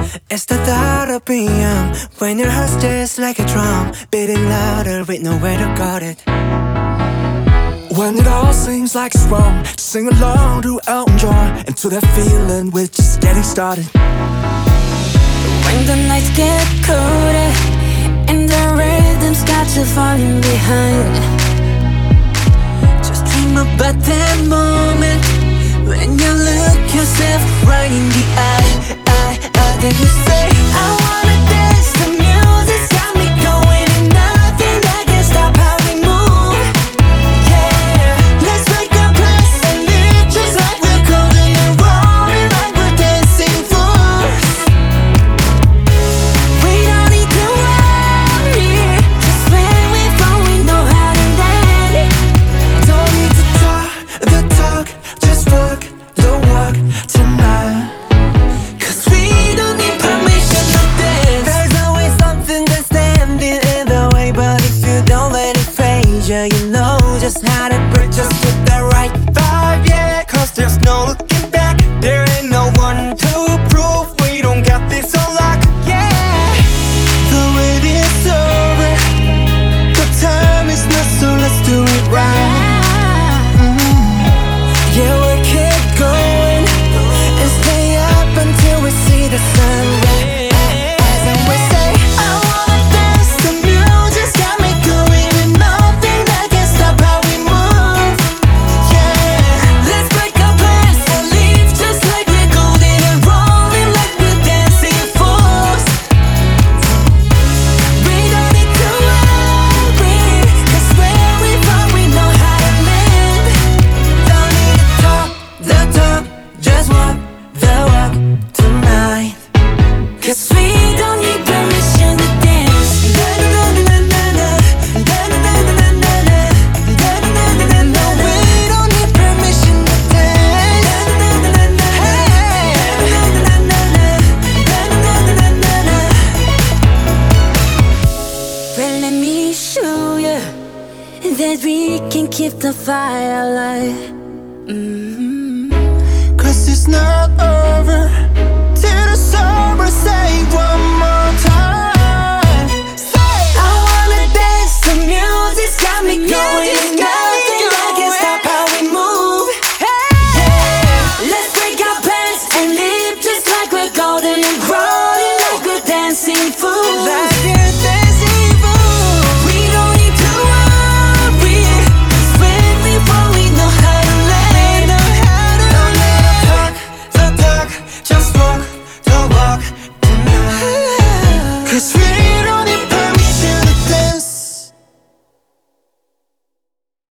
It's the thought of PM when your heart's just like a drum, beating louder with nowhere to guard it. When it all seems like it's wrong, just sing along to Elton John, and to that feeling we're just getting started. When the nights get colder and the rhythm's got you falling behind, Just dream about that moment when you look yourself right in the eye. Then you say, I wanna dance, the music's got me going, and nothing that can stop how we move. Yeah, let's make a place and live just like we're golden and rolling like we're dancing fools. we don't need to worry, 'cause when we fall we know how to land. Don't need to talk the talk, just walk the walk tonight. Yeah, you know just how to break, just with the right vibe, yeah. 'Cause there's no looking back, there ain't no one to prove we don't got this on lock, yeah. The wait is over, the time is not, so let's do it right. Yeah, we'll keep going and stay up until we see the sunrise. And we say, I wanna dance, the music's got me going, and nothing that can stop how we move. Yeah, let's break our plans and leave just like we're golden and rolling like we're dancing fools. We don't need to worry, 'cause where we from we know how to live. Don't need to talk the talk, just walk the walk tonight. 'Cause we don't need permission to dance. We don't need permission to dance. Well, let me show you that we can keep the fire alive. 'Cause it's not over till the summer. Say one more time. Say, I wanna dance, the music's got me going, and nothing that can stop how we move. Yeah, let's break our plans and live just like we're golden and rolling like we're dancing fools. Like we're dancing fools. We don't need to worry, 'cause when we fall we know how to land. Don't let them talk the talk, just walk the walk tonight. 'Cause we